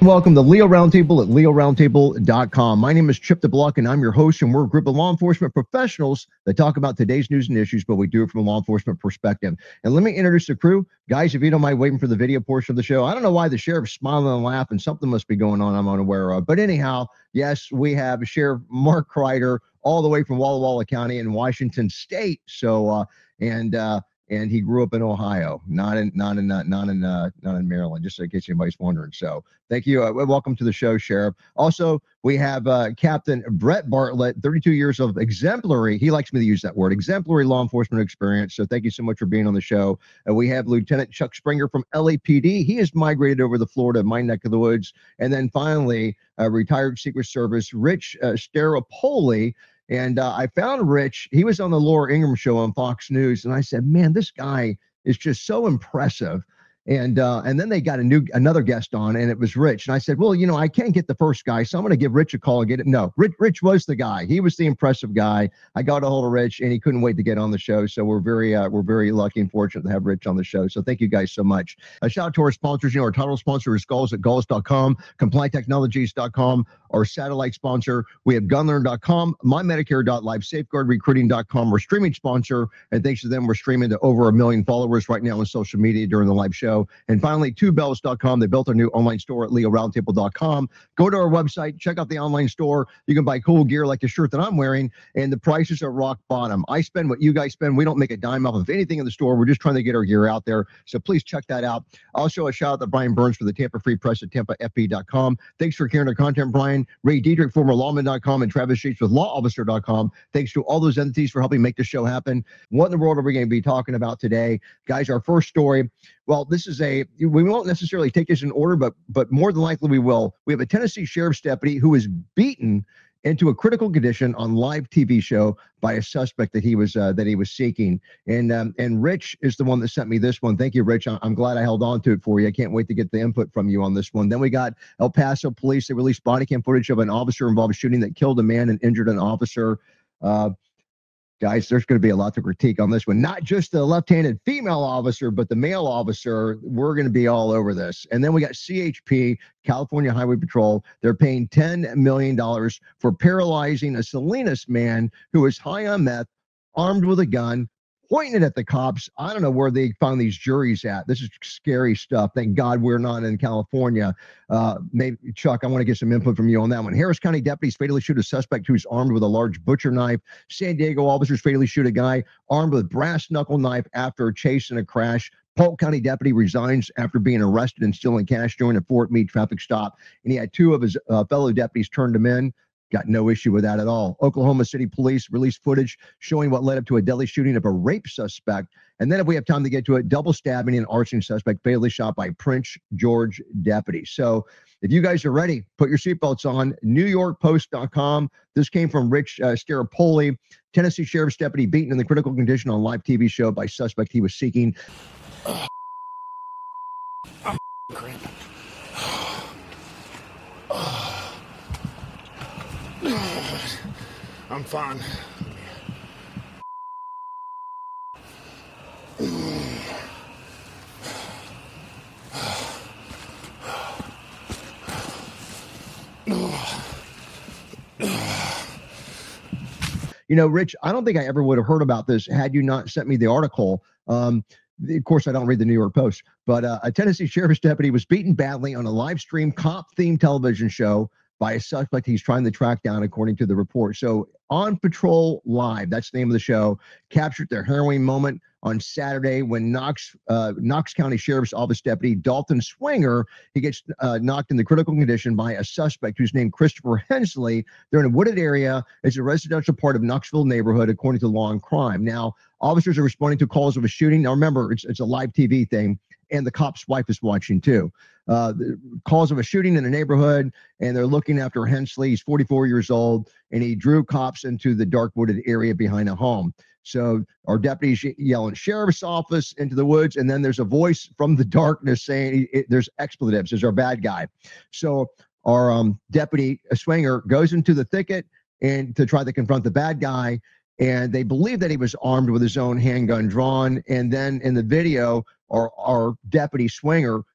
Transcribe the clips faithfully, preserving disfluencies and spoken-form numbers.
Welcome to Leo Roundtable at leo roundtable dot com. My name is Chip DeBlock, and I'm your host, and we're a group of law enforcement professionals that talk about today's news and issues, but we do it from a law enforcement perspective. And let me introduce the crew. Guys, if you don't mind waiting for the video portion of the show, I don't know why the sheriff's smiling and laughing. Something must be going on I'm unaware of. But anyhow, yes, we have Sheriff Mark Kreider all the way from Walla Walla County in Washington State. So, uh, and, uh, And he grew up in Ohio, not in not in not, not in uh, not in Maryland, just in case anybody's wondering. So thank you. Uh, welcome to the show, Sheriff. Also, we have uh, Captain Brett Bartlett, thirty-two years of exemplary. He likes me to use that word, exemplary law enforcement experience. So thank you so much for being on the show. Uh, we have Lieutenant Chuck Springer from L A P D. He has migrated over to Florida, my neck of the woods. And then finally, uh, retired Secret Service Rich uh, Staropoli. And uh, I found Rich. He was on the Laura Ingraham show on Fox News, and I said, "Man, this guy is just so impressive." And uh, and then they got a new another guest on, and it was Rich. And I said, "Well, you know, I can't get the first guy, so I'm going to give Rich a call and get it." No, Rich, Rich was the guy. He was the impressive guy. I got a hold of Rich, and he couldn't wait to get on the show. So we're very uh, we're very lucky and fortunate to have Rich on the show. So thank you guys so much. A shout out to our sponsors. You know, our title sponsor is Gulls at Gulls dot com, Comply Technologies dot com. Our satellite sponsor, we have gunlearn dot com, my medicare dot life, safeguard recruiting dot com, our streaming sponsor, and thanks to them, we're streaming to over a million followers right now on social media during the live show. And finally, two bells dot com, they built a new online store at leo roundtable dot com. Go to our website, check out the online store. You can buy cool gear like the shirt that I'm wearing, and the prices are rock bottom. I spend what you guys spend. We don't make a dime off of anything in the store. We're just trying to get our gear out there, so please check that out. Also, a shout out to Brian Burns for the Tampa Free Press at tampa f b dot com. Thanks for carrying our content, Brian. Ray Diedrich, former lawman dot com, and Travis Sheets with law officer dot com. Thanks to all those entities for helping make the show happen. What in the world are we going to be talking about today? Guys, our first story, well, this is a, we won't necessarily take this in order, but but more than likely we will. We have a Tennessee sheriff's deputy who was beaten into a critical condition on live T V show by a suspect that he was uh, that he was seeking. And um, and Rich is the one that sent me this one. Thank you, Rich. I'm, I'm glad I held on to it for you. I can't wait to get the input from you on this one. Then we got El Paso police. They released body cam footage of an officer involved in shooting that killed a man and injured an officer. Uh, Guys, there's going to be a lot to critique on this one. Not just the left-handed female officer, but the male officer. We're going to be all over this. And then we got C H P, California Highway Patrol. They're paying ten million dollars for paralyzing a Salinas man who was high on meth, armed with a gun, pointing it at the cops. I don't know where they found these juries at. This is scary stuff. Thank God we're not in California. Uh, maybe Chuck, I want to get some input from you on that one. Harris County deputies fatally shoot a suspect who's armed with a large butcher knife. San Diego officers fatally shoot a guy armed with brass knuckle knife after a chase and a crash. Polk County deputy resigns after being arrested and stealing cash during a Fort Meade traffic stop. And he had two of his uh, fellow deputies turned him in. Got no issue with that at all. Oklahoma City police released footage showing what led up to a deadly shooting of a rape suspect. And then if we have time to get to it, double stabbing and arson suspect fatally shot by Prince George deputy. So if you guys are ready, put your seatbelts on. new york post dot com. This came from Rich uh, Staropoli, Tennessee sheriff's deputy beaten in the critical condition on live T V show by suspect he was seeking. Oh, I'm cramping. I'm fine. You know, Rich, I don't think I ever would have heard about this had you not sent me the article. Um, Of course, I don't read the New York Post, but uh, a Tennessee sheriff's deputy was beaten badly on a live stream cop-themed television show by a suspect he's trying to track down, according to the report. So On Patrol Live, that's the name of the show, captured their harrowing moment on Saturday when Knox uh, Knox County Sheriff's Office Deputy Dalton Swinger, he gets uh, knocked into critical condition by a suspect who's named Christopher Hensley. They're in a wooded area. It's a residential part of Knoxville neighborhood, according to Law and Crime. Now, officers are responding to calls of a shooting. Now, remember, it's, it's a live T V thing, and the cop's wife is watching too. Uh, the calls of a shooting in a neighborhood, and they're looking after Hensley. He's forty-four years old, and he drew cops into the dark wooded area behind a home. So our deputies yelling sheriff's office into the woods, and then there's a voice from the darkness saying it, there's expletives. There's our bad guy. So our um, deputy Swinger goes into the thicket and to try to confront the bad guy, and they believe that he was armed with his own handgun drawn. And then in the video, our, our deputy Swinger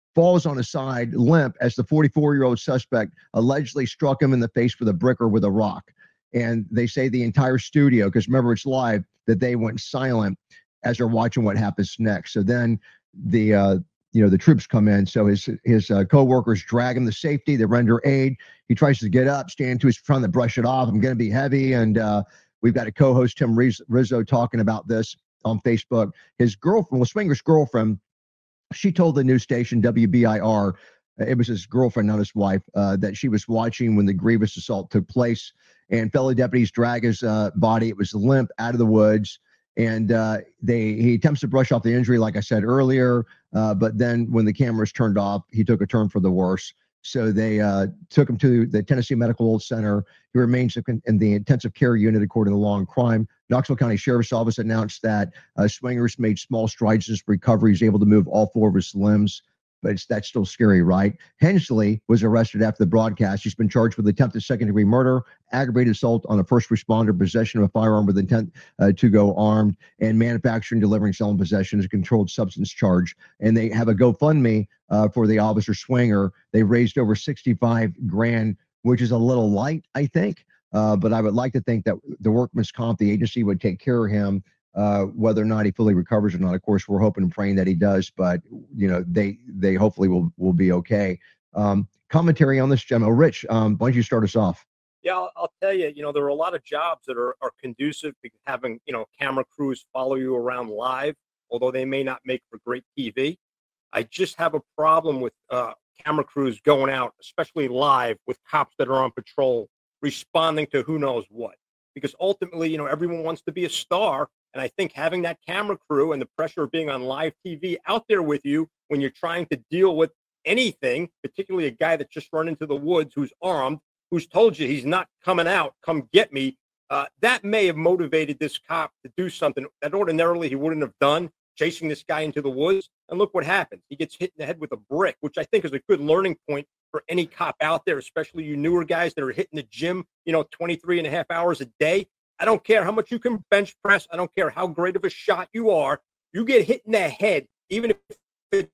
falls on his side, limp, as the forty-four-year-old suspect allegedly struck him in the face with a brick or with a rock. And they say the entire studio, because remember it's live, that they went silent as they're watching what happens next. So then the uh, you know the troops come in. So his his uh, co-workers drag him to safety. They render aid. He tries to get up, stand to his, trying to brush it off. I'm going to be heavy. And uh, we've got a co-host, Tim Rizzo, talking about this on Facebook. His girlfriend, well, Swinger's girlfriend, she told the news station W B I R, it was his girlfriend, not his wife, uh, that she was watching when the grievous assault took place. And fellow deputies drag his uh, body. It was limp out of the woods. And uh, they he attempts to brush off the injury, like I said earlier. Uh, but then when the cameras turned off, he took a turn for the worse. So they uh, took him to the Tennessee Medical Center. He remains in the intensive care unit, according to Law and Crime. Knoxville County Sheriff's Office announced that uh, Swingers made small strides in his recovery. He's able to move all four of his limbs, but it's, that's still scary, right? Hensley was arrested after the broadcast. He's been charged with attempted second-degree murder, aggravated assault on a first responder, possession of a firearm with intent uh, to go armed, and manufacturing, delivering, selling, possession is a controlled substance charge. And they have a GoFundMe uh, for the officer Swinger. They raised over sixty-five grand, which is a little light, I think. Uh, but I would like to think that the workman's comp, the agency, would take care of him. Uh, whether or not he fully recovers or not, of course, we're hoping and praying that he does, but you know, they they hopefully will will be okay. Um, commentary on this, Gemma. Rich, um, why don't you start us off? Yeah, I'll, I'll tell you, you know, there are a lot of jobs that are, are conducive to having, you know, camera crews follow you around live, although they may not make for great T V. I just have a problem with uh, camera crews going out, especially live, with cops that are on patrol, responding to who knows what. Because ultimately, you know, everyone wants to be a star. And I think having that camera crew and the pressure of being on live T V out there with you when you're trying to deal with anything, particularly a guy that's just run into the woods, who's armed, who's told you he's not coming out, come get me, uh, that may have motivated this cop to do something that ordinarily he wouldn't have done, chasing this guy into the woods. And look what happens. He gets hit in the head with a brick, which I think is a good learning point for any cop out there, especially you newer guys that are hitting the gym, you know, twenty-three and a half hours a day. I don't care how much you can bench press. I don't care how great of a shot you are. You get hit in the head, even if it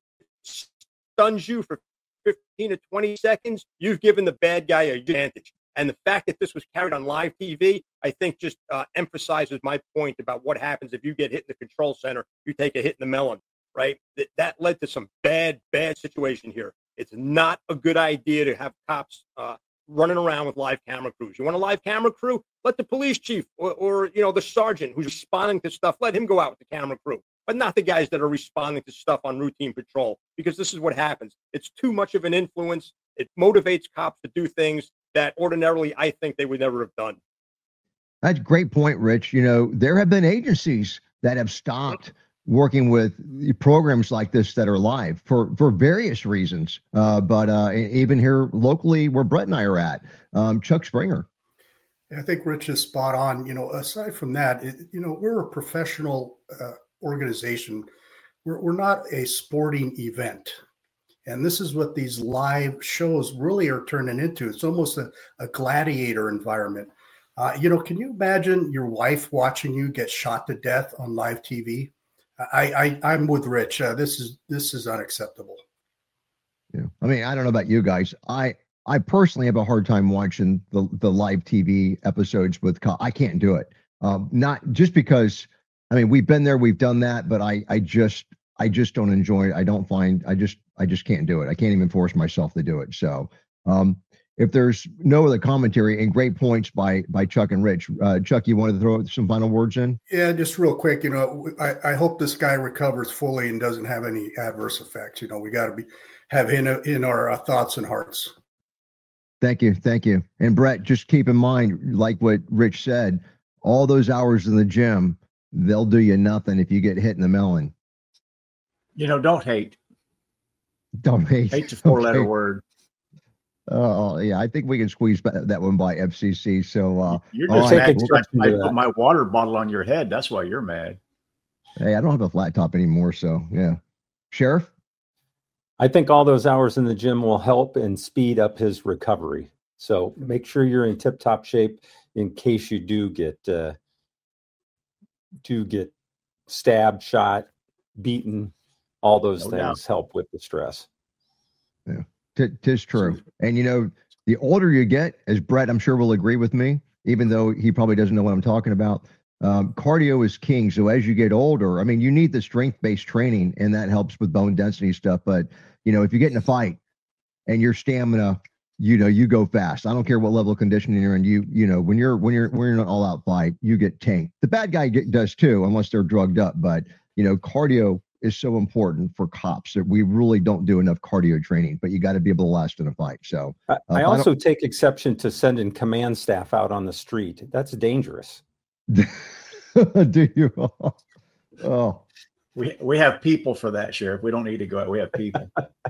stuns you for fifteen to twenty seconds, you've given the bad guy an advantage. And the fact that this was carried on live T V, I think just uh, emphasizes my point about what happens if you get hit in the control center, you take a hit in the melon, right? That, that led to some bad, bad situation here. It's not a good idea to have cops uh, running around with live camera crews. You want a live camera crew? Let the police chief or, or, you know, the sergeant who's responding to stuff, let him go out with the camera crew, but not the guys that are responding to stuff on routine patrol, because this is what happens. It's too much of an influence. It motivates cops to do things that ordinarily I think they would never have done. That's a great point, Rich. You know, there have been agencies that have stopped working with programs like this that are live for, for various reasons. Uh, but uh, even here locally where Brett and I are at, um, Chuck Springer. I think Rich is spot on. You know, aside from that, it, you know, we're a professional uh, organization. We're, we're not a sporting event. And this is what these live shows really are turning into. It's almost a, a gladiator environment. Uh, you know, can you imagine your wife watching you get shot to death on live T V? I, I, I'm with Rich. Uh, this is this is unacceptable. Yeah, I mean, I don't know about you guys. I I personally have a hard time watching the the live T V episodes with. I can't do it. Um, not just because. I mean, we've been there, we've done that, but I I just I just don't enjoy it. I don't find. I just I just can't do it. I can't even force myself to do it. So. Um, If there's no other commentary, and great points by by Chuck and Rich. Uh, Chuck, you wanted to throw some final words in? Yeah, just real quick. You know, I, I hope this guy recovers fully and doesn't have any adverse effects. You know, we got to be have him in, in our uh, thoughts and hearts. Thank you, thank you. And Brett, just keep in mind, like what Rich said, all those hours in the gym, they'll do you nothing if you get hit in the melon. You know, don't hate. Don't hate. Hate's a four-letter Okay. word. Oh, yeah, I think we can squeeze that one by F C C. So uh, You're all just right. mad Well, because I put my water bottle on your head. That's why you're mad. Hey, I don't have a flat top anymore, so yeah. Sheriff? I think all those hours in the gym will help and speed up his recovery. So make sure you're in tip-top shape in case you do get uh, do get stabbed, shot, beaten. All those No things doubt. help with the stress. Yeah, T- tis true. And you know, the older you get, as Brett, I'm sure will agree with me, even though he probably doesn't know what I'm talking about. Um, cardio is king. So as you get older, I mean, you need the strength-based training, and that helps with bone density stuff. But you know, if you get in a fight and your stamina, you know, you go fast. I don't care what level of conditioning you're in. You, you know, when you're when you're when you're in an all-out fight, you get tanked. The bad guy get, does too, unless they're drugged up. But you know, cardio is so important for cops that we really don't do enough cardio training. But you got to be able to last in a fight. So I, uh, I also take exception to sending command staff out on the street. That's dangerous. do you? Oh, We we have people for that, Sheriff. We don't need to go out. We have people.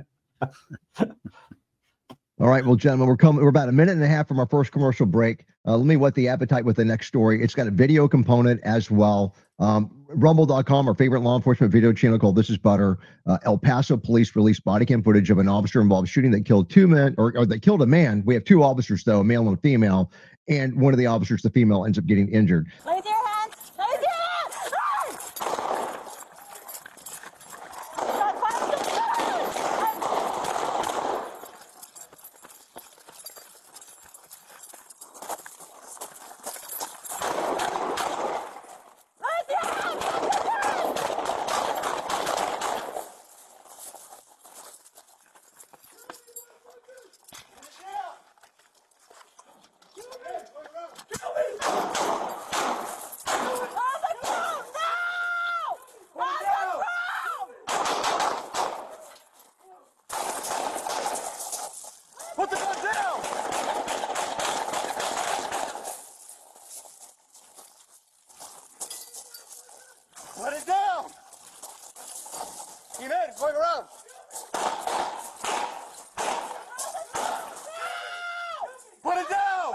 all right, well, gentlemen, we're coming. We're about a minute and a half from our first commercial break. Uh, let me whet the appetite with the next story. It's got a video component as well. Um, Rumble dot com, our favorite law enforcement video channel called This Is Butter. Uh, El Paso police released body cam footage of an officer involved shooting that killed two men, or, or that killed a man. We have two officers, though, a male and a female. And one of the officers, the female, ends up getting injured. Raise your hands! Raise your hands! Stop fighting! Raise your hands! Put the gun down! Put it down! Team in, going around. Put it down!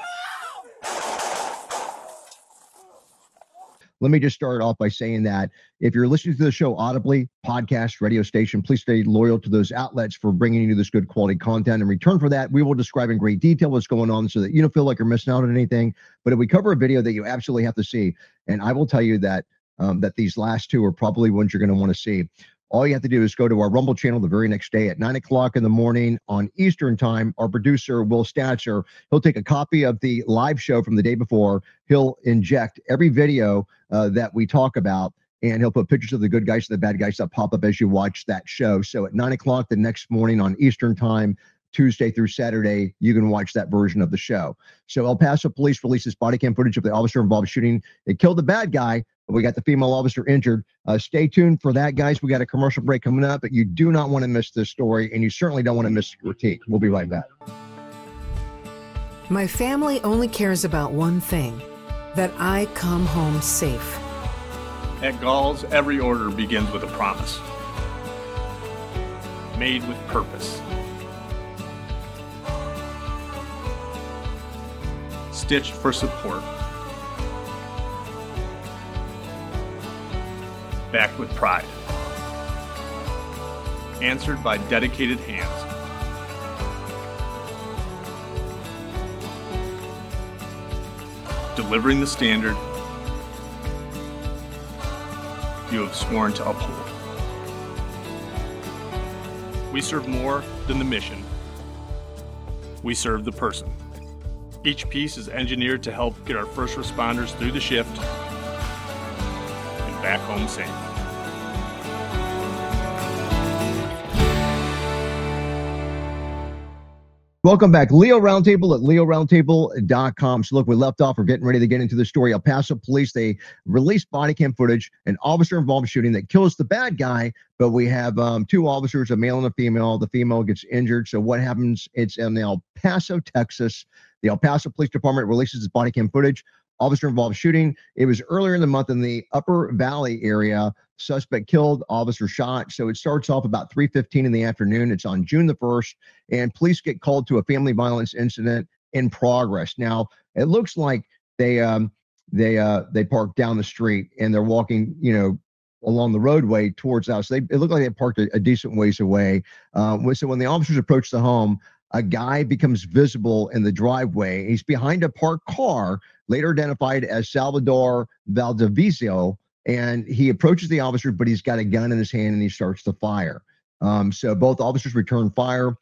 Let me just start off by saying that if you're listening to the show audibly, podcast, radio station, please stay loyal to those outlets for bringing you this good quality content. In return for that, we will describe in great detail what's going on so that you don't feel like you're missing out on anything. But if we cover a video that you absolutely have to see, and I will tell you that um, that these last two are probably ones you're going to want to see. All you have to do is go to our Rumble channel the very next day at nine o'clock in the morning on Eastern time. Our producer, Will Statcher, he'll take a copy of the live show from the day before. He'll inject every video uh, that we talk about, and he'll put pictures of the good guys and the bad guys that pop up as you watch that show. So at nine o'clock the next morning on Eastern time, Tuesday through Saturday, you can watch that version of the show. So El Paso police releases body cam footage of the officer involved shooting. It killed the bad guy, but we got the female officer injured. Uh, stay tuned for that, guys. We got a commercial break coming up, but you do not want to miss this story, and you certainly don't want to miss the critique. We'll be right back. My family only cares about one thing, that I come home safe. At Gall's, every order begins with a promise. Made with purpose. Stitched for support. Backed with pride. Answered by dedicated hands. Delivering the standard you have sworn to uphold. We serve more than the mission. We serve the person. Each piece is engineered to help get our first responders through the shift and back home safe. Welcome back. Leo Roundtable at leo roundtable dot com. So look, we left off. We're getting ready to get into the story. El Paso police, they released body cam footage, an officer-involved shooting that kills the bad guy, but we have um, two officers, a male and a female. The female gets injured. So what happens? It's in El Paso, Texas. The El Paso Police Department releases its body cam footage. Officer-involved shooting. It was earlier in the month in the Upper Valley area. Suspect killed, officer shot. So it starts off about three fifteen in the afternoon. It's on June the first, and police get called to a family violence incident in progress. Now, it looks like they um, they uh, they parked down the street and they're walking, you know, along the roadway towards us. They it looked like they parked a, a decent ways away. Um, so when the officers approach the home, a guy becomes visible in the driveway. He's behind a parked car, later identified as Salvador Valdivieso. And he approaches the officer, but he's got a gun in his hand and he starts to fire. Um, so both officers return fire.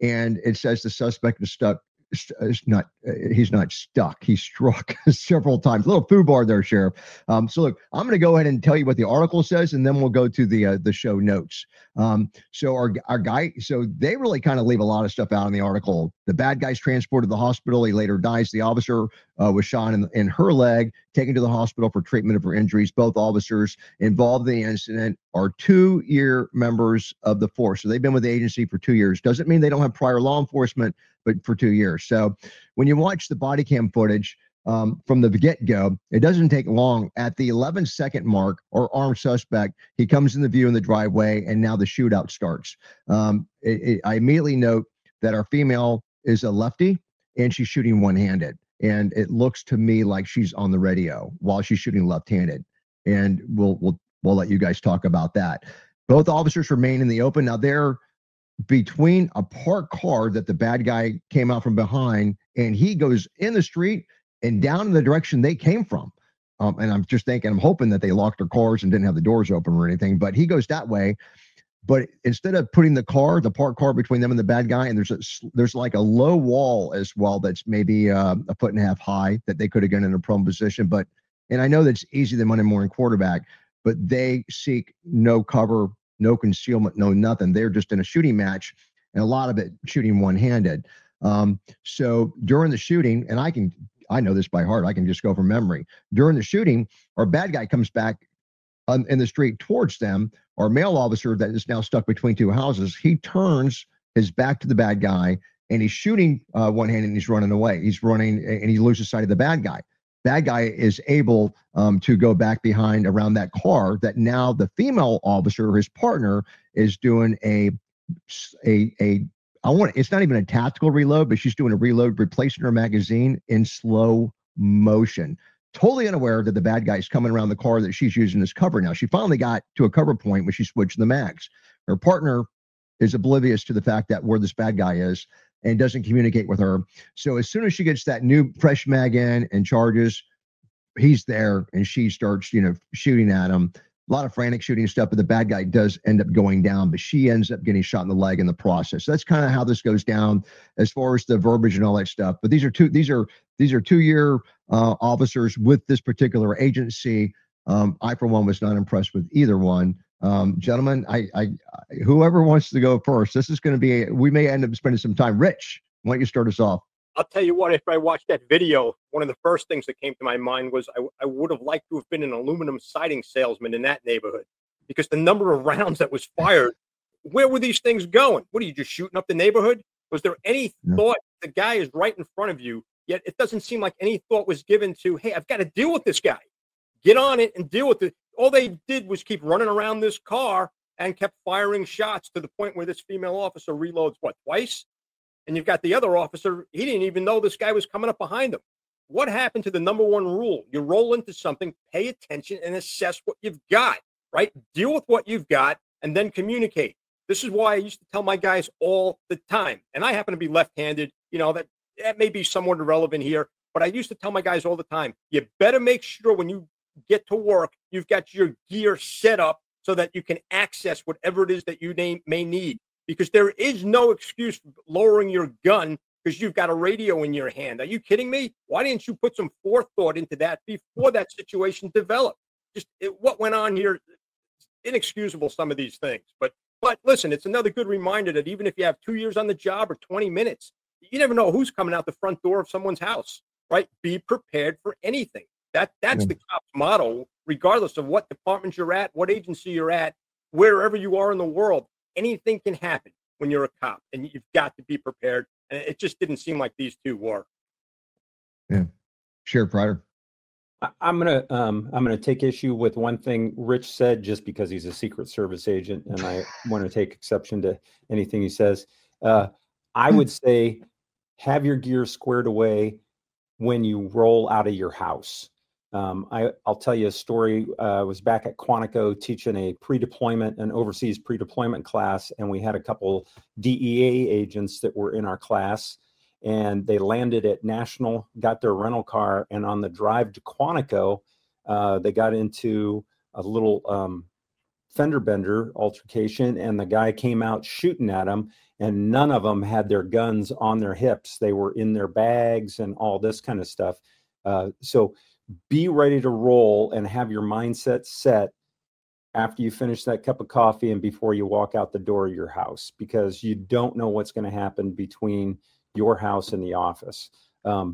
and it says the suspect is stuck. Is not uh, he's not stuck. He's struck several times. A little foo bar there, Sheriff. Um, so look, I'm going to go ahead and tell you what the article says, and then we'll go to the uh, the show notes. Um, so our our guy, so they really kind of leave a lot of stuff out in the article. The bad guy's transported to the hospital. He later dies. The officer uh, was shot in, in her leg, taken to the hospital for treatment of her injuries. Both officers involved in the incident are two-year members of the force. So they've been with the agency for two years. Doesn't mean they don't have prior law enforcement, but for two years. So when you watch the body cam footage um, from the get-go, it doesn't take long. At the eleven second mark, or armed suspect, he comes in the view in the driveway, and now the shootout starts. Um, it, it, I immediately note that our female is a lefty, and she's shooting one-handed. And it looks to me like she's on the radio while she's shooting left-handed. And we'll we'll we'll let you guys talk about that. Both officers remain in the open. Now they're between a parked car that the bad guy came out from behind, and he goes in the street and down in the direction they came from. Um, and I'm just thinking, I'm hoping that they locked their cars and didn't have the doors open or anything, but he goes that way. But instead of putting the car, the parked car between them and the bad guy, and there's a, there's like a low wall as well that's maybe uh, a foot and a half high that they could have gotten in a prone position. But, and I know that's easy than Monday morning quarterback, but they seek no cover, no concealment, no nothing. They're just in a shooting match, and a lot of it shooting one-handed. Um, so during the shooting, and I can, I know this by heart, I can just go from memory. During the shooting, our bad guy comes back on, in the street towards them. Our male officer that is now stuck between two houses, he turns his back to the bad guy, and he's shooting uh, one-handed, and he's running away. He's running, and he loses sight of the bad guy. Bad guy is able um, to go back behind around that car that now the female officer, his partner, is doing a, a, a, I want, it's not even a tactical reload, but she's doing a reload, replacing her magazine in slow motion, totally unaware that the bad guy is coming around the car that she's using as cover. Now she finally got to a cover point when she switched the mags. Her partner is oblivious to the fact that where this bad guy is, and doesn't communicate with her. So as soon as she gets that new fresh mag in and charges, he's there, and she starts, you know, shooting at him. A lot of frantic shooting stuff, but the bad guy does end up going down, but she ends up getting shot in the leg in the process. So that's kind of how this goes down as far as the verbiage and all that stuff. But these are two, these are, these are two-year uh, officers with this particular agency. Um, I, for one, was not impressed with either one. Um, gentlemen, I, I, whoever wants to go first, this is going to be, a, we may end up spending some time. Rich, why don't you start us off? I'll tell you what, if I watched that video, one of the first things that came to my mind was I, I would have liked to have been an aluminum siding salesman in that neighborhood, because the number of rounds that was fired, where were these things going? What are you, just shooting up the neighborhood? Was there any Yeah. thought? The guy is right in front of you, yet it doesn't seem like any thought was given to, hey, I've got to deal with this guy. Get on it and deal with it. All they did was keep running around this car and kept firing shots to the point where this female officer reloads, what, twice? And you've got the other officer, he didn't even know this guy was coming up behind him. What happened to the number one rule? You roll into something, pay attention, and assess what you've got, right? Deal with what you've got, and then communicate. This is why I used to tell my guys all the time, and I happen to be left-handed. You know, that, that may be somewhat irrelevant here, but I used to tell my guys all the time, you better make sure when you get to work, you've got your gear set up so that you can access whatever it is that you name, may need. Because there is no excuse for lowering your gun because you've got a radio in your hand. Are you kidding me? Why didn't you put some forethought into that before that situation developed? Just it, what went on here, inexcusable, some of these things. But but listen, it's another good reminder that even if you have two years on the job or twenty minutes, you never know who's coming out the front door of someone's house, right? Be prepared for anything. That That's the cop's motto, regardless of what department you're at, what agency you're at, wherever you are in the world. Anything can happen when you're a cop, and you've got to be prepared. And it just didn't seem like these two were. Yeah. Sheriff Prider. I- I'm gonna um, I'm gonna take issue with one thing Rich said, just because he's a Secret Service agent, and I want to take exception to anything he says. Uh, I would say have your gear squared away when you roll out of your house. Um, I, I'll tell you a story. Uh, I was back at Quantico teaching a pre-deployment, an overseas pre-deployment class, and we had a couple D E A agents that were in our class, and they landed at National, got their rental car, and on the drive to Quantico, uh, they got into a little um, fender bender altercation, and the guy came out shooting at him, and none of them had their guns on their hips. They were in their bags and all this kind of stuff. Uh, so be ready to roll and have your mindset set after you finish that cup of coffee and before you walk out the door of your house, because you don't know what's going to happen between your house and the office. Um,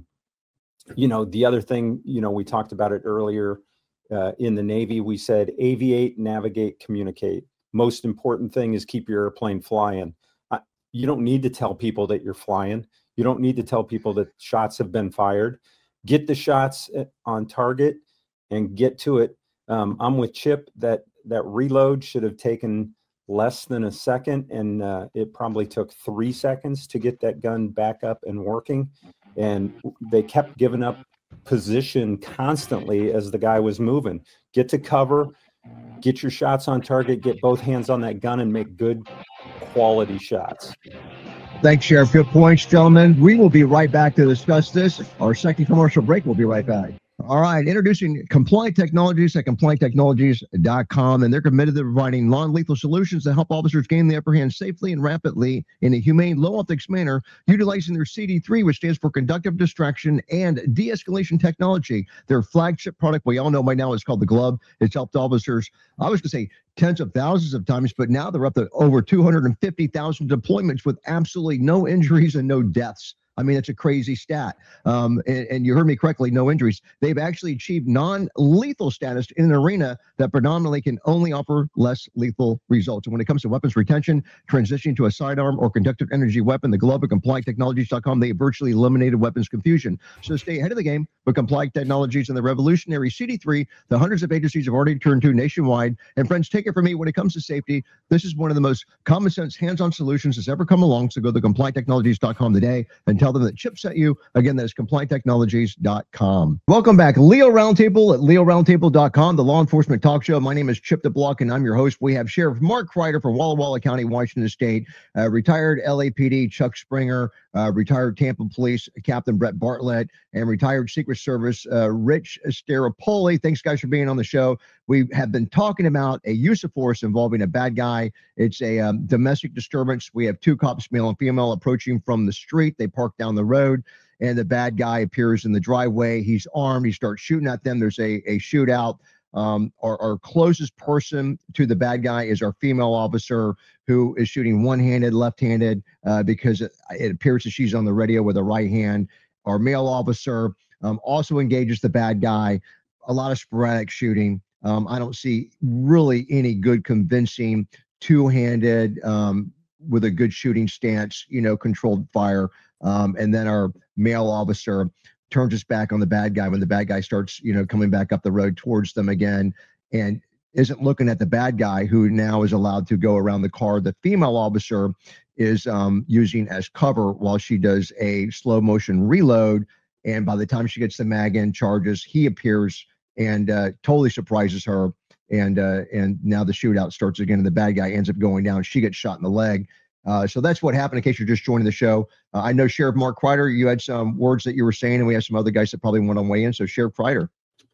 you know, the other thing, you know, we talked about it earlier uh, in the Navy. We said aviate, navigate, communicate. Most important thing is keep your airplane flying. Uh, you don't need to tell people that you're flying. You don't need to tell people that shots have been fired. Get the shots on target and get to it. Um, I'm with Chip that that reload should have taken less than a second, and uh, it probably took three seconds to get that gun back up and working. And they kept giving up position constantly as the guy was moving. Get to cover, get your shots on target, get both hands on that gun, and make good quality shots. Thanks, Sheriff. Good points, gentlemen. We will be right back to discuss this. Our second commercial break. We'll be right back. All right, introducing Compliant Technologies at compliant technologies dot com, and they're committed to providing non-lethal solutions to help officers gain the upper hand safely and rapidly in a humane, low-ethics manner, utilizing their C D three, which stands for Conductive Distraction and De-escalation Technology. Their flagship product, we all know by now, is called the Glove. It's helped officers, I was going to say, tens of thousands of times, but now they're up to over two hundred fifty thousand deployments with absolutely no injuries and no deaths. I mean, it's a crazy stat. Um, and, and you heard me correctly, no injuries. They've actually achieved non-lethal status in an arena that predominantly can only offer less lethal results. And when it comes to weapons retention, transitioning to a sidearm or conductive energy weapon, the Glove at compliant technologies dot com, they virtually eliminated weapons confusion. So stay ahead of the game with Compliant Technologies and the revolutionary C D three that hundreds of agencies have already turned to nationwide. And friends, take it from me, when it comes to safety, this is one of the most common sense, hands-on solutions that's ever come along. So go to compliant technologies dot com today and tell them that Chip sent you. Again, that is compliant technologies dot com. Welcome back. Leo Roundtable at leo roundtable dot com, the law enforcement talk show. My name is Chip DeBlock, and I'm your host. We have Sheriff Mark Crider from Walla Walla County, Washington State, uh, retired L A P D Chuck Springer, uh, retired Tampa Police Captain Brett Bartlett, and retired Secret Service uh, Rich Staropoli. Thanks, guys, for being on the show. We have been talking about a use of force involving a bad guy. It's a um, domestic disturbance. We have two cops, male and female, approaching from the street. They park down the road, and the bad guy appears in the driveway. He's armed. He starts shooting at them. There's a, a shootout. Um, our, our closest person to the bad guy is our female officer, who is shooting one-handed, left-handed, uh, because it, it appears that she's on the radio with a right hand. Our male officer um, also engages the bad guy. A lot of sporadic shooting. Um, I don't see really any good convincing two-handed um, with a good shooting stance, you know, controlled fire. Um, and then our male officer turns his back on the bad guy when the bad guy starts, you know, coming back up the road towards them again, and isn't looking at the bad guy, who now is allowed to go around the car. The female officer is um, using as cover while she does a slow motion reload. And by the time she gets the mag in, charges, he appears and uh, totally surprises her. And uh, and now the shootout starts again, and the bad guy ends up going down. She gets shot in the leg. Uh, so that's what happened, in case you're just joining the show. Uh, I know Sheriff Mark Crider, you had some words that you were saying, and we have some other guys that probably want to weigh in. So Sheriff Crider.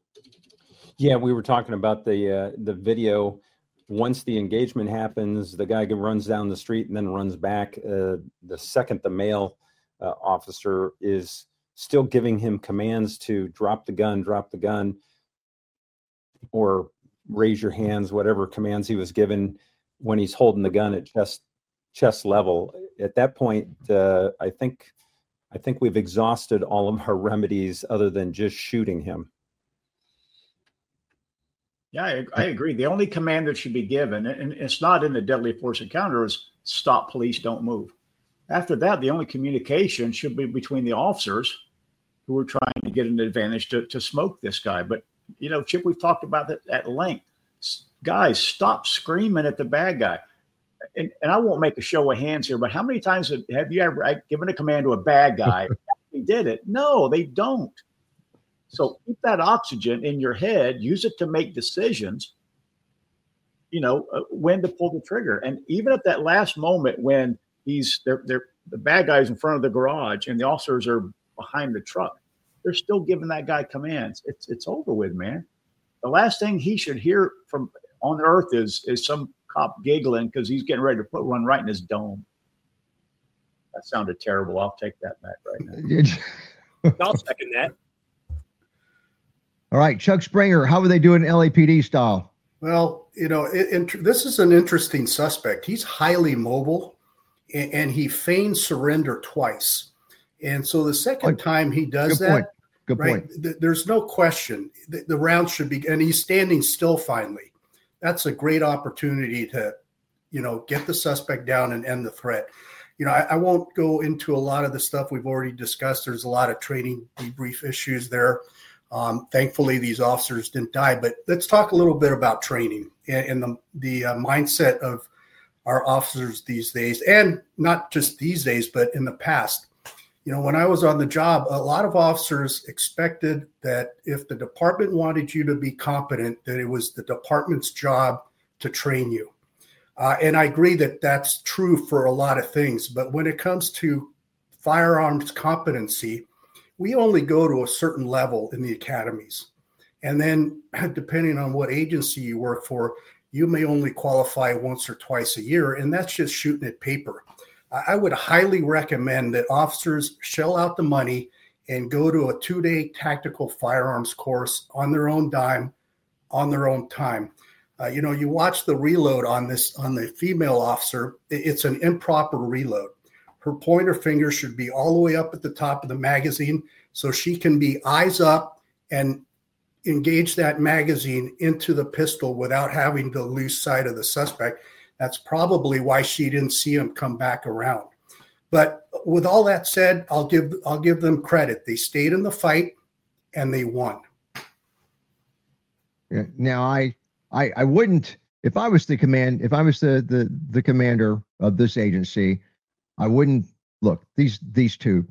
Yeah, we were talking about the uh, the video. Once the engagement happens, the guy runs down the street and then runs back. Uh, the second the male uh, officer is still giving him commands to drop the gun, drop the gun, or raise your hands, whatever commands he was given when he's holding the gun at chest chest level. At that point, uh, I think I think we've exhausted all of our remedies other than just shooting him. Yeah, I, I agree. The only command that should be given, and it's not in the deadly force encounter, is stop, police, don't move. After that, the only communication should be between the officers who are trying to get an advantage to, to smoke this guy. But, you know, Chip, we've talked about that at length. Guys, stop screaming at the bad guy. And, and I won't make a show of hands here, but how many times have, have you ever given a command to a bad guy? He did it. No, they don't. So keep that oxygen in your head. Use it to make decisions, you know, uh, when to pull the trigger. And even at that last moment when he's they're, they're, the bad guy's in front of the garage and the officers are behind the truck, they're still giving that guy commands. It's it's over with, man. The last thing he should hear from on earth is is some cop giggling because he's getting ready to put one right in his dome? That sounded terrible. I'll take that back right now. I'll second that. All right, Chuck Springer, how are they doing L A P D style? Well, you know, it, it, this is an interesting suspect. He's highly mobile, and, and he feigned surrender twice. And so the second time he does Good that, point. Good right, point. th- there's no question the, the round should be, and he's standing still finally. That's a great opportunity to, you know, get the suspect down and end the threat. You know, I, I won't go into a lot of the stuff we've already discussed. There's a lot of training debrief issues there. Um, thankfully, these officers didn't die. But let's talk a little bit about training and, and the, the uh, mindset of our officers these days, and not just these days, but in the past. You know, when I was on the job, a lot of officers expected that if the department wanted you to be competent, that it was the department's job to train you. Uh, and I agree that that's true for a lot of things. But when it comes to firearms competency, we only go to a certain level in the academies. And then depending on what agency you work for, you may only qualify once or twice a year. And that's just shooting at paper. I would highly recommend that officers shell out the money and go to a two-day tactical firearms course on their own dime, on their own time. Uh, you know, you watch the reload on this, on the female officer, it's an improper reload. Her pointer finger should be all the way up at the top of the magazine so she can be eyes up and engage that magazine into the pistol without having to lose sight of the suspect. That's probably why she didn't see him come back around. But with all that said, I'll give I'll give them credit. They stayed in the fight and they won. Yeah. Now, I, I, I wouldn't, if I was the command, if I was the, the, the commander of this agency, I wouldn't look, these, these two,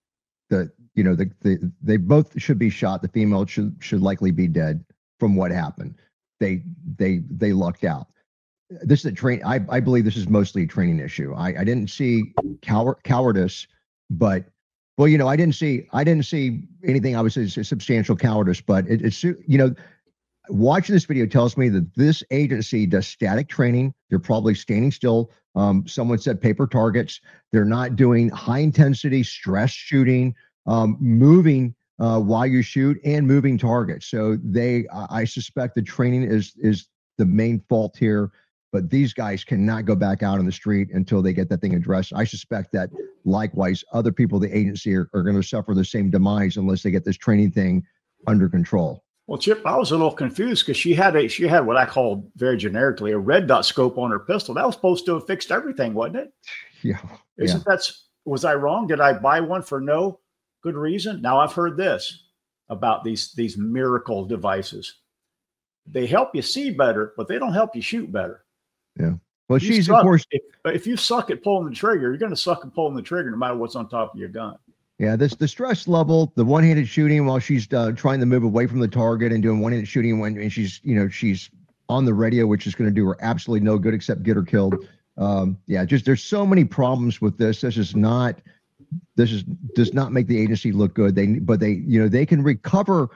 the, you know, the, the, they both should be shot. The female should, should likely be dead from what happened. They, they, they lucked out. This is a train. I, I believe this is mostly a training issue. I, I didn't see coward, cowardice, but well, you know, I didn't see, I didn't see anything. I would say substantial cowardice, but it, it's, you know, watching this video tells me that this agency does static training. They're probably standing still. Um, someone said paper targets. They're not doing high intensity stress shooting, um, moving uh, while you shoot and moving targets. So they, I suspect the training is, is the main fault here. But these guys cannot go back out on the street until they get that thing addressed. I suspect that likewise, other people in the agency are, are going to suffer the same demise unless they get this training thing under control. Well, Chip, I was a little confused because she had a she had what I call very generically a red dot scope on her pistol. That was supposed to have fixed everything, wasn't it? Yeah. Isn't yeah. that's was I wrong? Did I buy one for no good reason? Now I've heard this about these these miracle devices. They help you see better, but they don't help you shoot better. Yeah. Well, You she's suck- of course. If, if you suck at pulling the trigger, you're going to suck at pulling the trigger no matter what's on top of your gun. Yeah, this the stress level, the one-handed shooting while she's uh, trying to move away from the target and doing one-handed shooting when and she's you know she's on the radio, which is going to do her absolutely no good except get her killed. Um, yeah, just there's so many problems with this. This is not this is does not make the agency look good. They but they you know they can recover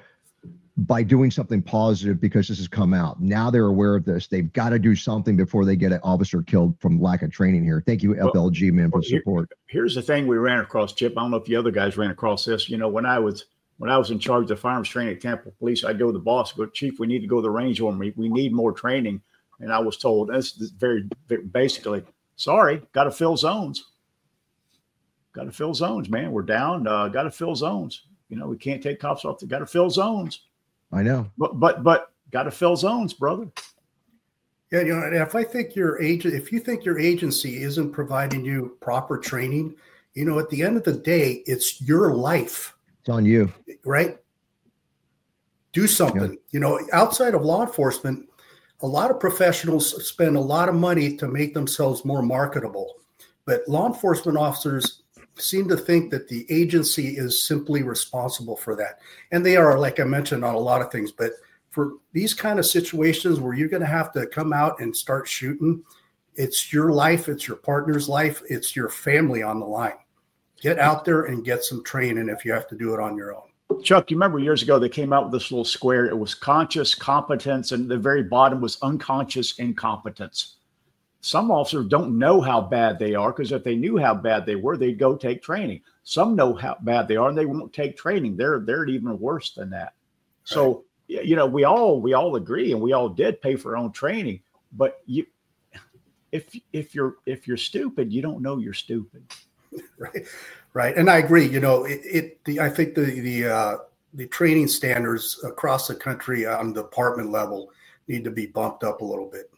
by doing something positive because this has come out. Now they're aware of this. They've got to do something before they get an officer killed from lack of training here. Thank you, F L G, man, for Well, the here- support. Here's the thing we ran across, Chip. I don't know if the other guys ran across this. You know, when I was when I was in charge of firearms training at Tampa Police, I'd go to the boss, go, Chief, we need to go to the range on me. We need more training. And I was told, this is very, very basically, sorry, got to fill zones. Got to fill zones, man. We're down. Uh, got to fill zones. You know, we can't take cops off. Got to fill zones. I know. But but but got to fill zones, brother. Yeah, you know, and if I think your agent, if you think your agency isn't providing you proper training, you know, at the end of the day, it's your life, It's on you. right? Do something. Yeah. You know, outside of law enforcement, a lot of professionals spend a lot of money to make themselves more marketable. But law enforcement officers seem to think that the agency is simply responsible for that. And they are, like I mentioned, on a lot of things. But for these kind of situations where you're going to have to come out and start shooting, it's your life, it's your partner's life, it's your family on the line. Get out there and get some training if you have to do it on your own. Chuck, you remember years ago they came out with this little square. It was conscious competence, and the very bottom was unconscious incompetence. Some officers don't know how bad they are, because if they knew how bad they were, they'd go take training. Some know how bad they are, and they won't take training. They're they're even worse than that. Right. So you know, we all we all agree, and we all did pay for our own training. But you, if if you're if you're stupid, you don't know you're stupid. Right, right, and I agree. You know, it. it the I think the the uh, the training standards across the country on the department level need to be bumped up a little bit.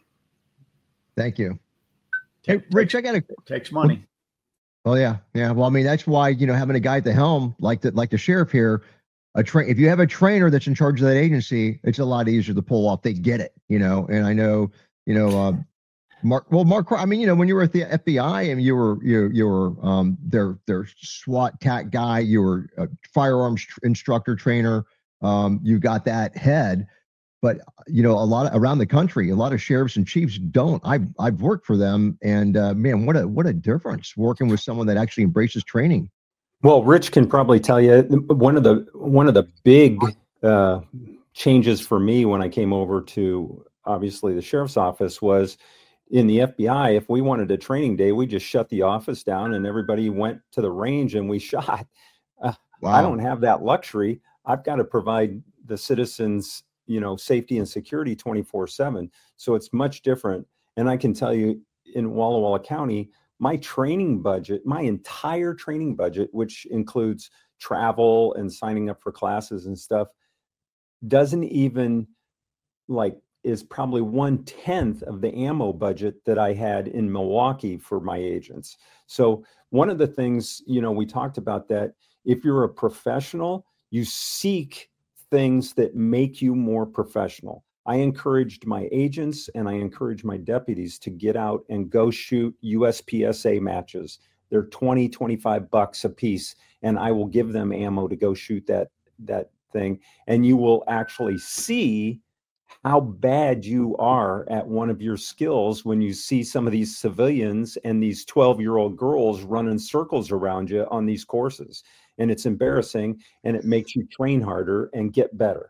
Thank you. Hey, Rich, I got to takes money. Oh yeah, yeah. Well, I mean, that's why, you know, having a guy at the helm like the like the sheriff here, a train. If you have a trainer that's in charge of that agency, it's a lot easier to pull off. They get it, you know. And I know, you know, uh, Mark. Well, Mark. I mean, you know, when you were at the F B I and you were you you were um their their SWAT TAC guy, you were a firearms tr- instructor trainer. Um, you got that head. But, you know, a lot of, around the country, a lot of sheriffs and chiefs don't. I've I've worked for them, and uh, man, what a what a difference working with someone that actually embraces training. Well, Rich can probably tell you one of the one of the big uh, changes for me when I came over to obviously the sheriff's office was in the F B I. If we wanted a training day, we just shut the office down and everybody went to the range and we shot. Uh, wow. I don't have that luxury. I've got to provide the citizens, you know, safety and security twenty-four seven. So it's much different. And I can tell you in Walla Walla County, my training budget, my entire training budget, which includes travel and signing up for classes and stuff, doesn't even like is probably one tenth of the ammo budget that I had in Milwaukee for my agents. So one of the things, you know, we talked about that if you're a professional, you seek things that make you more professional. I encouraged my agents and I encouraged my deputies to get out and go shoot U S P S A matches. They're twenty, twenty-five bucks a piece, and I will give them ammo to go shoot that that thing. And you will actually see how bad you are at one of your skills when you see some of these civilians and these twelve-year-old girls running circles around you on these courses. And it's embarrassing, and it makes you train harder and get better.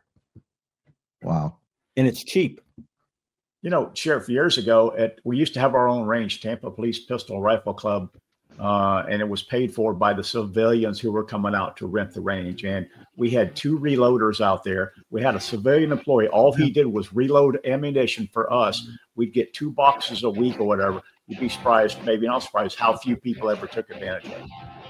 Wow. And it's cheap. You know, Sheriff, years ago, at we used to have our own range, Tampa Police Pistol Rifle Club, uh, and it was paid for by the civilians who were coming out to rent the range. And we had two reloaders out there. We had a civilian employee. All he did was reload ammunition for us. We'd get two boxes a week or whatever. You'd be surprised, maybe not surprised, how few people ever took advantage of it.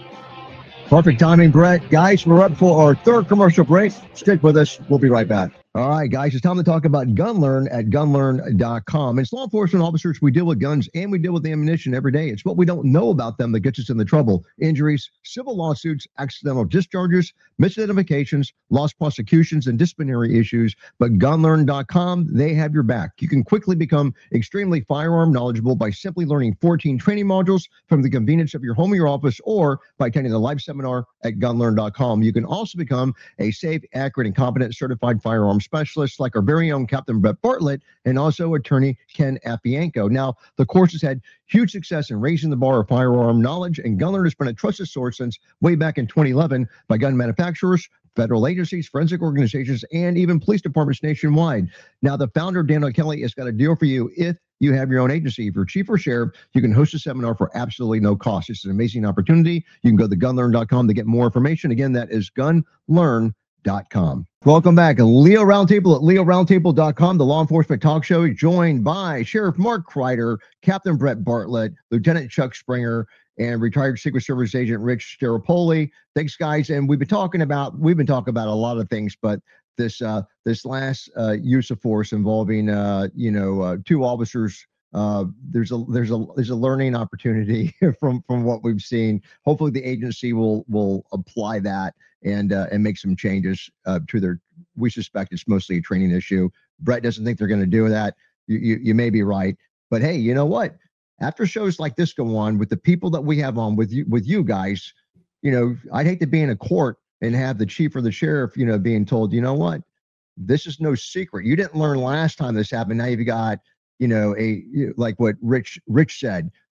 Perfect timing, Brett. Guys, we're up for our third commercial break. Stick with us. We'll be right back. All right, guys, it's time to talk about GunLearn at gun learn dot com. As law enforcement officers, we deal with guns and we deal with ammunition every day. It's what we don't know about them that gets us into trouble. Injuries, civil lawsuits, accidental discharges, misidentifications, lost prosecutions, and disciplinary issues. But gun learn dot com, they have your back. You can quickly become extremely firearm knowledgeable by simply learning fourteen training modules from the convenience of your home or your office, or by attending a live seminar at gun learn dot com. You can also become a safe, accurate, and competent certified firearm specialists like our very own Captain Brett Bartlett and also attorney Ken Apianco. Now, the course has had huge success in raising the bar of firearm knowledge, and GunLearn has been a trusted source since way back in twenty eleven by gun manufacturers, federal agencies, forensic organizations, and even police departments nationwide. Now, the founder, Dan O'Kelly, has got a deal for you if you have your own agency. If you're chief or sheriff, you can host a seminar for absolutely no cost. It's an amazing opportunity. You can go to gun learn dot com to get more information. Again, that is gun learn dot com. Welcome back. Leo Roundtable at leo roundtable dot com, the law enforcement talk show, joined by Sheriff Mark Kreider, Captain Brett Bartlett, Lieutenant Chuck Springer, and retired Secret Service Agent Rich Staropoli. Thanks, guys. And we've been talking about we've been talking about a lot of things, but this uh, this last uh, use of force involving uh, you know uh, two officers. Uh, there's a there's a there's a learning opportunity from from what we've seen. Hopefully, the agency will will apply that and uh, and make some changes uh, to their. We suspect it's mostly a training issue. Brett doesn't think they're going to do that. You, you you may be right, but hey, you know what? After shows like this go on with the people that we have on with you with you guys, you know, I'd hate to be in a court and have the chief or the sheriff, you know, being told, you know what, this is no secret. You didn't learn last time this happened. Now you've got, you know, a like what Rich Rich said.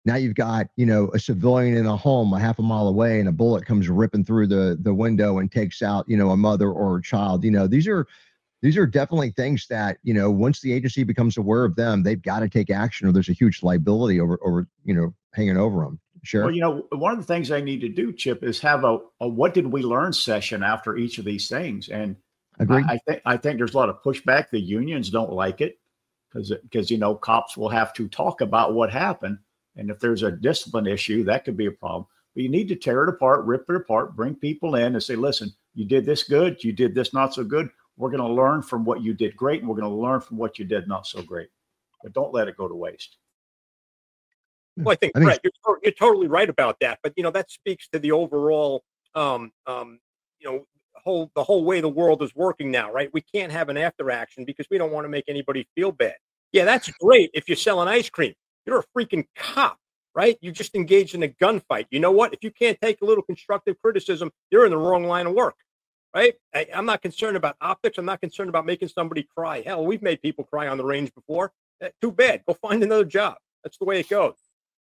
Now you've got, you know, a civilian in a home a half a mile away, and a bullet comes ripping through the the window and takes out, you know, a mother or a child. You know, these are these are definitely things that, you know, once the agency becomes aware of them, they've got to take action, or there's a huge liability over over you know hanging over them. Sheriff? Well, you know, one of the things they need to do, Chip, is have a, a what did we learn session after each of these things. And Agreed. I, I think I think there's a lot of pushback. The unions don't like it because because you know cops will have to talk about what happened. And if there's a discipline issue, that could be a problem. But you need to tear it apart, rip it apart, bring people in and say, listen, you did this good. You did this not so good. We're going to learn from what you did great. And we're going to learn from what you did not so great. But don't let it go to waste. Well, I think, I think- Brett, you're, you're totally right about that. But, you know, that speaks to the overall, um, um, you know, whole the whole way the world is working now, right? We can't have an after action because we don't want to make anybody feel bad. Yeah, that's great if you're selling ice cream. You're a freaking cop, right? You just engaged in a gunfight. You know what? If you can't take a little constructive criticism, you're in the wrong line of work, right? I, I'm not concerned about optics. I'm not concerned about making somebody cry. Hell, we've made people cry on the range before. Uh, too bad. Go find another job. That's the way it goes.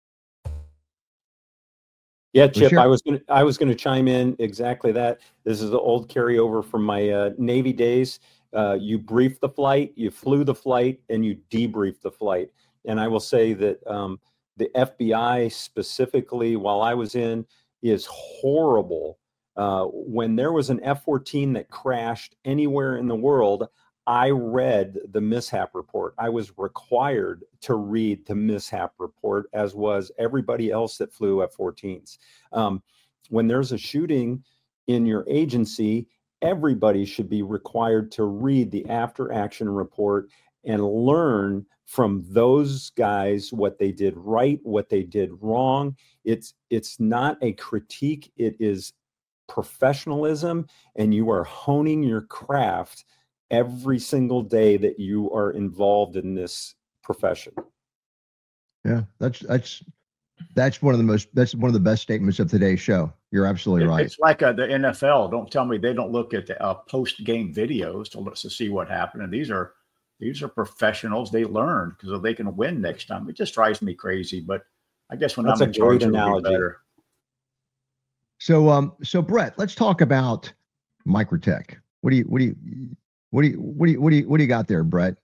Yeah, Chip, sure. I was going to I was going to chime in exactly that. This is the old carryover from my uh, Navy days. Uh, you brief the flight, you flew the flight, and you debrief the flight. And I will say that um, the F B I specifically, while I was in, is horrible. Uh, when there was an F fourteen that crashed anywhere in the world, I read the mishap report. I was required to read the mishap report, as was everybody else that flew F fourteens. Um, when there's a shooting in your agency, everybody should be required to read the after action report and learn from those guys what they did right, what they did wrong. It's it's not a critique, it is professionalism, and you are honing your craft every single day that you are involved in this profession. Yeah, that's that's that's one of the most that's one of the best statements of today's show. You're absolutely It- right. It's like uh, the N F L. Don't tell me they don't look at the uh, post-game videos to, look, to see what happened. And these are these are professionals. They learn because they can win next time. It just drives me crazy. But I guess when That's I'm a in charge, great it'll be analogy. better. So um so Brett, let's talk about Microtech. What do you what do you what do you what do you what do you what do you got there, Brett?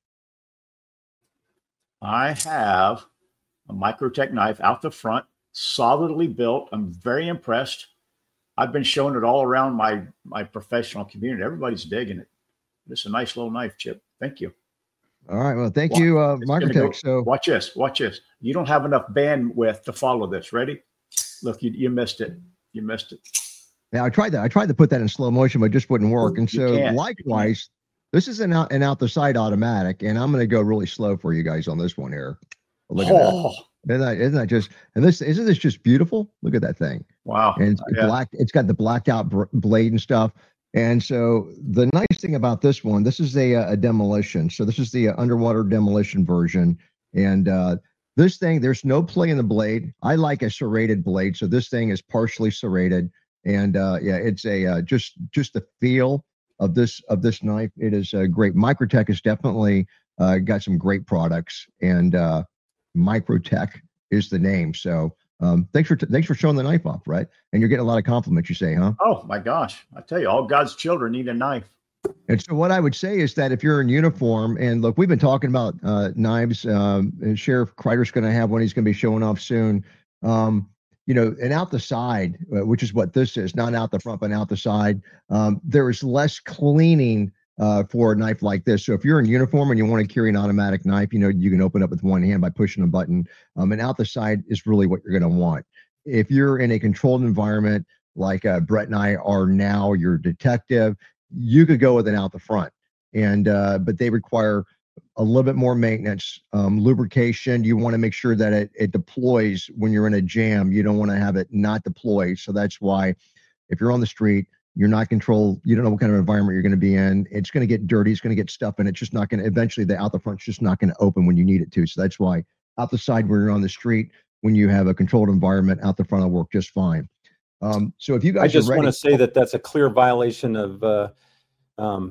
I have a Microtech knife out the front, solidly built. I'm very impressed. I've been showing it all around my my professional community. Everybody's digging it. It's a nice little knife, Chip. Thank you. All right. Well, thank Watch- you, uh, it's gonna Microtech. go- So watch this. Watch this. You don't have enough bandwidth to follow this. Ready? Look, you, you missed it. You missed it. yeah, I tried that. I tried to put that in slow motion, but it just wouldn't work. And You so can't. likewise, this is an out an out the side automatic, and I'm going to go really slow for you guys on this one here. Look at Oh, that. Isn't that, isn't that just, and this, isn't this just beautiful? Look at that thing. wow. And it's Yeah. black, it's got the blacked out br- blade and stuff. And so the nice thing about this one, this is a, a demolition. So this is the uh, underwater demolition version. And uh, this thing, there's no play in the blade. I like a serrated blade. So this thing is partially serrated. And uh, yeah, it's a, uh, just, just the feel of this, of this knife. It is uh, great. Microtech has definitely uh, got some great products, and uh, Microtech is the name. So um, thanks for t- thanks for showing the knife off, right? And you're getting a lot of compliments, you say, huh? Oh my gosh. I tell you, all God's children need a knife. And so what I would say is that if you're in uniform, and look, we've been talking about uh, knives, um, and Sheriff Kreider's going to have one he's going to be showing off soon. Um, you know, and out the side, uh, which is what this is, not out the front, but out the side, um, there is less cleaning uh, for a knife like this. So if you're in uniform and you want to carry an automatic knife, you know, you can open up with one hand by pushing a button. Um, and out the side is really what you're going to want. If you're in a controlled environment, like uh, Brett and I are now, you're a detective, you could go with an out the front. And, uh, but they require a little bit more maintenance, um, lubrication. You want to make sure that it, it deploys when you're in a jam. You don't want to have it not deploy. So that's why if you're on the street, you're not controlled, you don't know what kind of environment you're going to be in. It's going to get dirty. It's going to get stuff in it. It's just not going to, eventually the out the front's just not going to open when you need it to. So that's why out the side where you're on the street, when you have a controlled environment, out the front will work just fine. Um, so if you guys I just are ready, want to say that that's a clear violation of uh, um,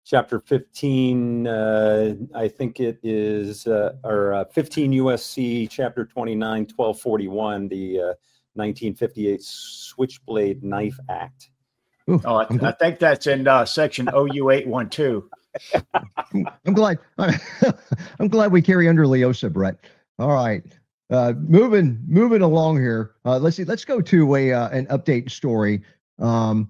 chapter fifteen, uh, I think it is, uh, or uh, fifteen U S C, chapter twenty-nine, twelve forty-one, the uh, nineteen fifty-eight Switchblade Knife Act. Ooh, oh, I, I think that's in uh, section O U eight one two. I'm glad. I'm glad we carry under Leosa, Brett. All right. Uh, moving moving along here. Uh, let's see. Let's go to a uh, an update story. Um,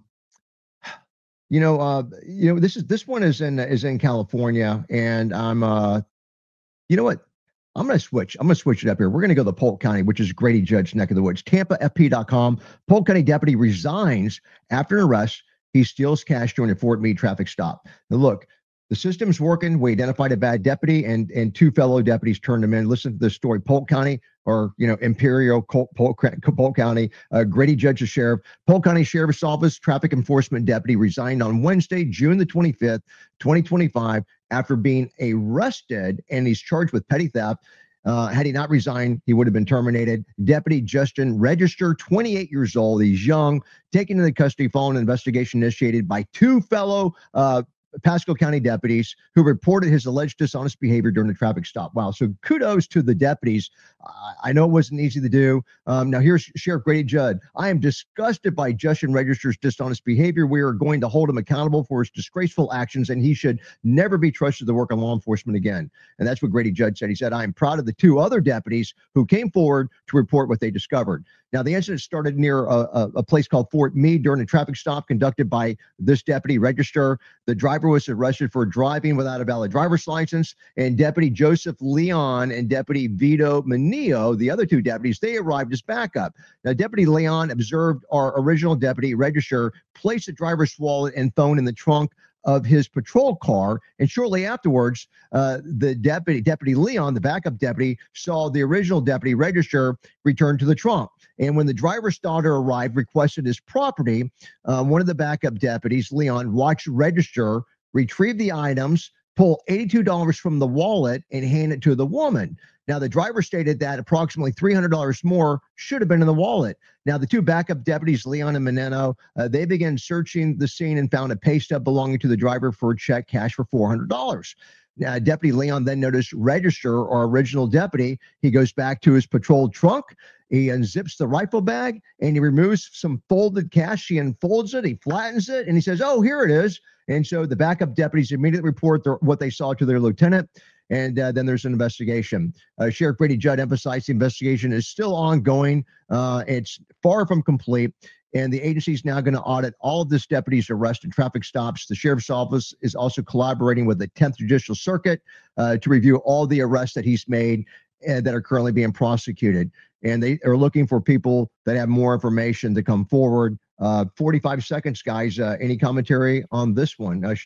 you know, uh, you know, this is this one is in is in California, and I'm. Uh, you know what? I'm going to switch. I'm going to switch it up here. We're going to go to Polk County, which is Grady Judge's neck of the woods. Tampa F P dot com. Polk County deputy resigns after an arrest. He steals cash during a Fort Meade traffic stop. Now, look. The system's working. We identified a bad deputy, and and two fellow deputies turned him in. Listen to this story. Polk County, or you know, Imperial Polk, Polk, Polk County, uh, Grady Judge, the sheriff. Polk County Sheriff's Office traffic enforcement deputy resigned on Wednesday, June the twenty-fifth, twenty twenty-five, after being arrested, and he's charged with petty theft. Uh, had he not resigned, he would have been terminated. Deputy Justin Register, twenty-eight years old. He's young, taken into custody following an investigation initiated by two fellow uh, Pasco County deputies who reported his alleged dishonest behavior during the traffic stop. Wow. So kudos to the deputies. Uh, I know it wasn't easy to do. Um, now here's Sheriff Grady Judd. I am disgusted by Justin Register's dishonest behavior. We are going to hold him accountable for his disgraceful actions, and he should never be trusted to work on law enforcement again. And that's what Grady Judd said. He said, I am proud of the two other deputies who came forward to report what they discovered. Now, the incident started near a, a, a place called Fort Meade during a traffic stop conducted by this deputy Register. The driver was arrested for driving without a valid driver's license, and Deputy Joseph Leon and Deputy Vito Menio, the other two deputies, they arrived as backup. Now, Deputy Leon observed our original deputy Register place the driver's wallet and phone in the trunk of his patrol car, and shortly afterwards, uh, the deputy, Deputy Leon, the backup deputy, saw the original deputy Register return to the trunk. And when the driver's daughter arrived, requested his property, uh, one of the backup deputies, Leon, watched Register retrieve the items, pull eighty-two dollars from the wallet, and hand it to the woman. Now, the driver stated that approximately three hundred dollars more should have been in the wallet. Now, the two backup deputies, Leon and Meneno, uh, they began searching the scene and found a pay stub belonging to the driver for a check cash for four hundred dollars. Now, Deputy Leon then noticed Register, our original deputy. He goes back to his patrol trunk. He unzips the rifle bag, and he removes some folded cash. He unfolds it, he flattens it, and he says, oh, here it is. And so the backup deputies immediately report their, what they saw to their lieutenant. And uh, then there's an investigation. Uh, Sheriff Grady Judd emphasized the investigation is still ongoing. Uh, it's far from complete. And the agency is now going to audit all of this deputy's arrest and traffic stops. The sheriff's office is also collaborating with the tenth Judicial Circuit uh, to review all the arrests that he's made uh, that are currently being prosecuted. And they are looking for people that have more information to come forward. Uh, forty-five seconds, guys. Uh, any commentary on this one? Uh,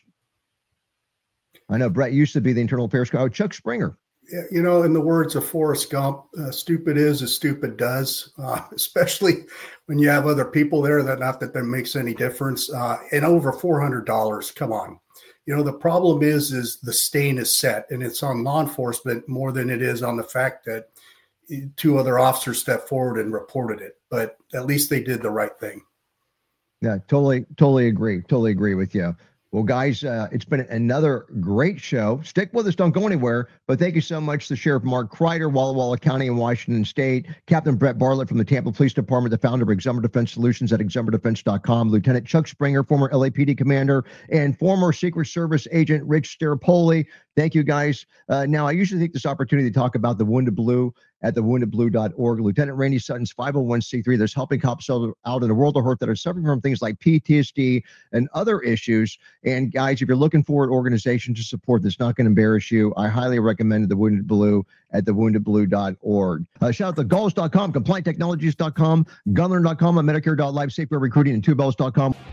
I know Brett used to be the internal affairs guy. Oh, Chuck Springer. You know, in the words of Forrest Gump, uh, stupid is as stupid does, uh, especially when you have other people there. That not that that makes any difference. Uh, and over four hundred dollars. Come on. You know, the problem is, is the stain is set, and it's on law enforcement more than it is on the fact that two other officers stepped forward and reported it. But at least they did the right thing. Yeah, totally, totally agree. Totally agree with you. Well, guys, uh, it's been another great show. Stick with us. Don't go anywhere. But thank you so much to Sheriff Mark Kreider, Walla Walla County in Washington State, Captain Brett Bartlett from the Tampa Police Department, the founder of Exumber Defense Solutions at exumber defense dot com, Lieutenant Chuck Springer, former L A P D commander, and former Secret Service agent Rich Staropoli. Thank you, guys. Uh, now, I usually take this opportunity to talk about the Wounded Blue at the wounded blue dot org. Lieutenant Randy Sutton's five oh one c three that's helping cops out in a world of hurt that are suffering from things like P T S D and other issues. And guys, if you're looking for an organization to support that's not going to embarrass you, I highly recommend the Wounded Blue at the wounded blue dot org. Uh, shout out to galls dot com, compliant technologies dot com, gunlearn dot com, and medicare dot life, safer recruiting, and two bells dot com.